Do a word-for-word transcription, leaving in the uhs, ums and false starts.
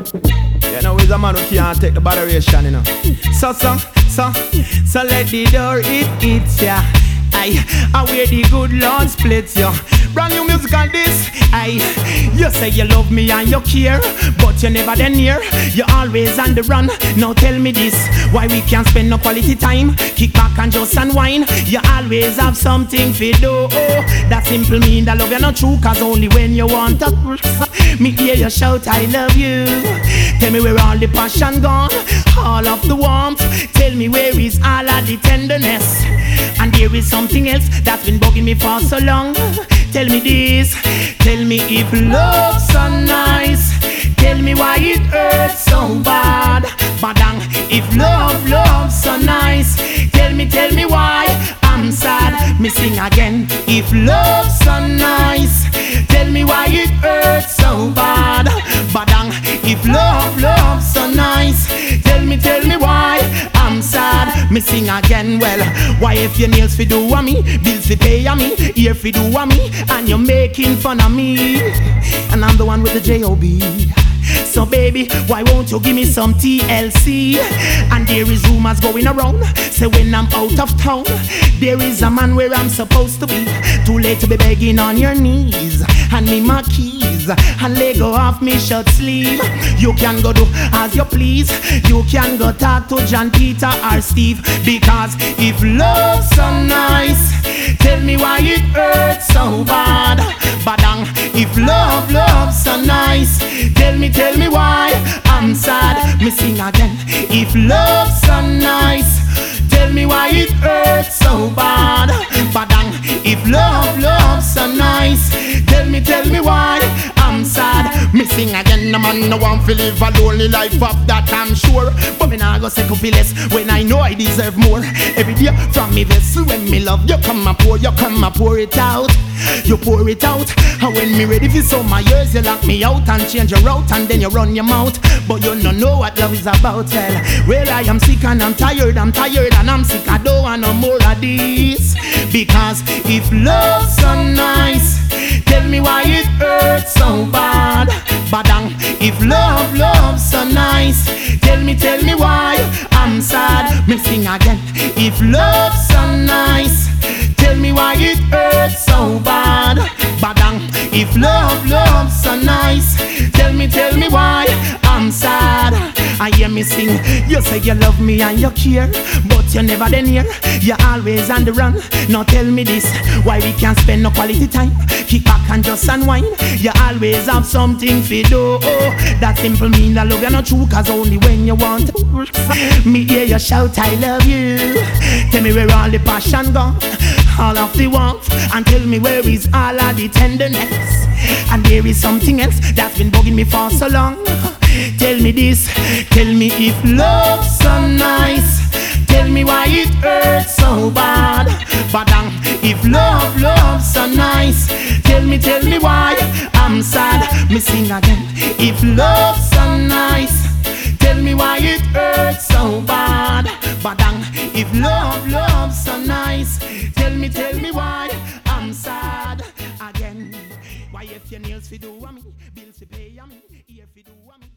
You know, he's a man who can't take the botheration, you know. So, so, so, so let the door it hits ya. Aye, I wear the good Lord splits ya. Brand new music on this. Aye, you say you love me and you care, but you never then near. You always on the run. Now tell me this, why we can't spend no quality time? Kick back and just unwind. You always have something to do. That simple mean that love you not true, cause only when you want to me hear you shout I love you. Tell me where all the passion gone, all of the warmth. Tell me where is all of the tenderness. And there is something else that's been bugging me for so long. Tell me this, tell me if love's so nice. Tell me why it hurts so bad. Badang, if love, love's so nice. Tell me, tell me why I'm sad. Me sing again. If love's so nice, tell me why it hurts so bad. Badang, if love, love's so nice. Tell me, tell me why I'm sad. Me sing again. Well, why if your nails fi do a me, bills fi pay a me, ear fi do a me, and you're making fun of me, and I'm the one with the J O B. So baby, why won't you give me some T L C? And there is rumors going around, say when I'm out of town, there is a man where I'm supposed to be. Too late to be begging on your knees. Hand me my keys and let go off me shirt sleeve. You can go do as you please. You can go talk to John, Peter or Steve. Because if love's so nice, tell me why it hurts so bad. Badang, if love, love's so nice, tell me, tell me why I'm sad. Me sing again. If love's so nice, tell me why it hurts so bad. Badang, if love, love's so nice, tell me, tell me why I'm sad. Me sing again. No man no want to live a lonely life of that I'm sure. But me nah go second feel less when I know I deserve more. Every day from me vessel when me love you come and pour, you come and pour it out. You pour it out. And when me ready for some my years, you lock me out and change your route and then you run your mouth. But you don't know what love is about. Well, well I am sick and I'm tired, I'm tired and I'm sick. I don't want no more of this. Because if love's so nice, tell me why it hurts so bad. Badang, if love, love's so nice, tell me, tell me why I'm sad. Me sing again. If love's so nice, tell me why it hurts so bad. Badang, if love, love's so nice, tell me, tell me why I'm sad. I hear me sing. You say you love me and you care, but you never then near. You're always on the run. Now tell me this, why we can't spend no quality time? Kick back and just unwind. You always have something to do. That simple mean that love you not true, cause only when you want to. Me hear you shout I love you. Tell me where all the passion gone, all of the warmth, and tell me where is all of the tenderness. And there is something else that's been bugging me for so long. Tell me this, tell me if love's so nice, tell me why it hurts so bad. Badang, if love, love's so nice, tell me, tell me why I'm sad. Me sing again. If love's so nice, tell me why it hurts so bad. Badang, if love, love's so nice, tell me, tell me why I'm sad again. Why if your nails fi do a me, bills fi pay a me, ear fi do a me.